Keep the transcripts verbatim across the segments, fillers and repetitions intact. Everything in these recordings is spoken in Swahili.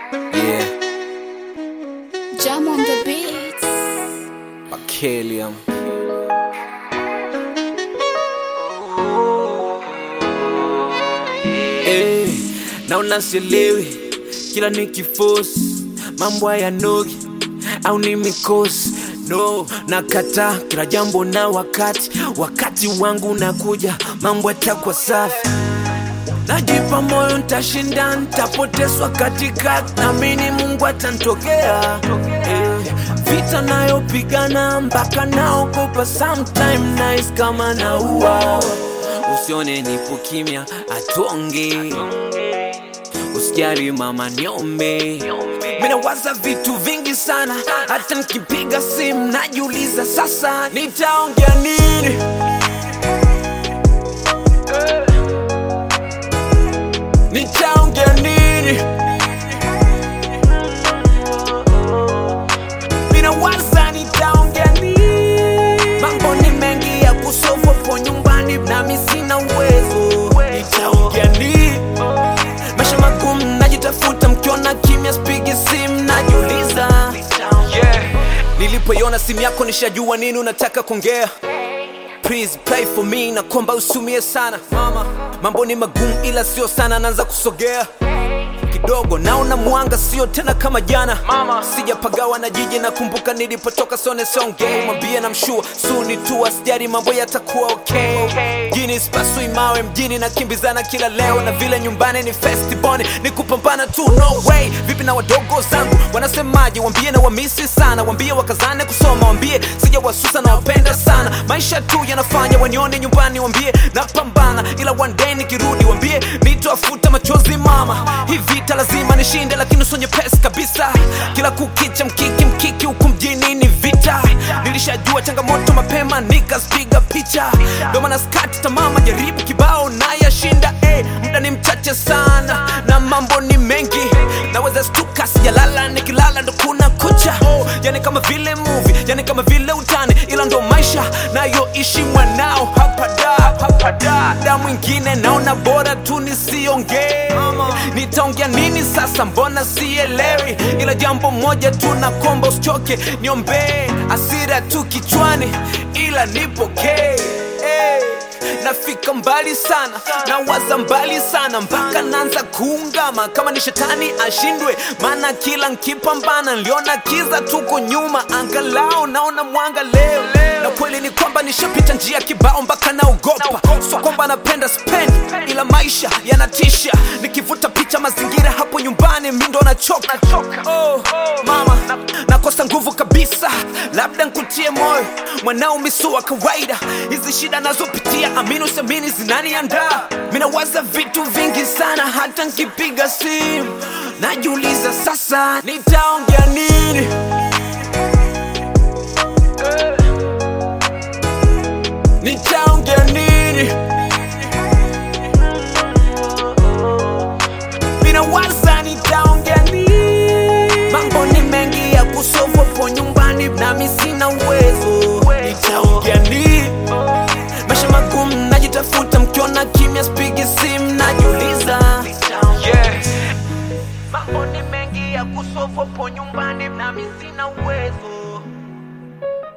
Yeah, Jam on the beats. Bakelium. Hey, naona sielewi kila nikiforce mambo hayanogi au ni mikosi. No, nakata kila jambo na wakati wakati wangu nakuja, mambo yatakuwa safi. Najipa moyo nitashinda, nitapotezwa katikati, naamini Mungu atanitokea. Eh, vita nayopigana mpaka naogopa, sometime nice kama naua. Usione nipo kimya, atonge. Usijali mama niombe. Mina waza vitu vingi sana, hata nikipiga simu najiuliza sasa nitaongea nini. Nitaongea nini? Mina waza nitaongea nini? Mambo ni mengi ya kusolve hapo nyumbani na mimi sina uwezo. Nitaongea nini? Maisha magumu najitafuta, mkiona kimya sipigi simu najiuliza. Yeah. Nilipoiona simu yako nishajua nini unataka kuongea. Please pray for me, na komba usumie sana mama. Mambo ni magumu ila sio sana, naanza kusogea kidogo, naona mwanga sio tena kama jana mama. Sijapagawa na jiji, nakumbuka nilipotoka, sone songe. Mwambie na mshua suni tu asijari, mambo yatakuwa okay, okay. Jini spasui mawe mjini, na kimbizana kila leo, na vile nyumbani ni festival, ni kupambana tu, no way. Vipi na wadogo zangu wanasemaje? Wambie na wamisi sana, wambie wakazane kusoma, wambie sija wasusa na wapenda sana. Maisha tu yanafanya wanione nyumbani, wambie napambana ila one day nikirudi, wambie nitoafuta machozi mama. Hivi vita lazima nishinde, lakini usonye pesa kabisa. Kila kukicha mkiki mkiki huku mjini ni vita. Nilishajua changamoto mapema nikazipiga picha, ndo maana skati tamama, jaribu kibao na yashinda. Eh, muda ni mchache sana na mambo ni mengi, naweza stuka sijalala, nikilala ndo kuna kucha. Oh, yani kama vile movie, yani kama vile utani, ila ndo maisha nayoishi mwanao. Hapa da, hapa da, da mwingine naona bora tu nisiongee. Nitaongea nini sasa, mbona sielewi? Ila jambo moja tu nakomba usichoke, niombe asira tu kichwani ila nipokee. Hey, nafika mbali sana, nawaza mbali sana, mpaka naanza kuungama kama ni shetani ashindwe. Maana kila nkipambana niliona kiza tuko nyuma, angalau naona mwanga leo. Na kweli ni kwamba nishapita njia kibao mpaka naogopa. So kwamba napenda spend, ila maisha yanatisha. Nikivuta picha mazingira hapo nyumbani mimi ndo nachoka. Oh mama, nakosa nguvu kabisa, labda nkutie moyo mwanao misua kawaida. Hizi shida nazopitia amini usiamini zinaniandaa. Mina waza vitu vingi sana, hata nkipiga simu najiuliza sasa nitaongea nini. Nitaongea nini? Mina waza nitaongea nini? Mambo ni mengi ya kusolve hapo nyumbani na mimi sina uwezo. Nitaongea nini? Maisha magumu najitafuta, mkiona kimya sipigi simu najiuliza. Yeah. Mambo ni mengi ya kusolve hapo nyumbani na mimi sina uwezo.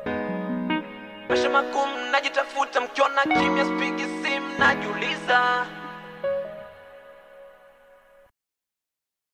Maisha magumu najitafuta, mkiona kimya sipigi simu najiuliza.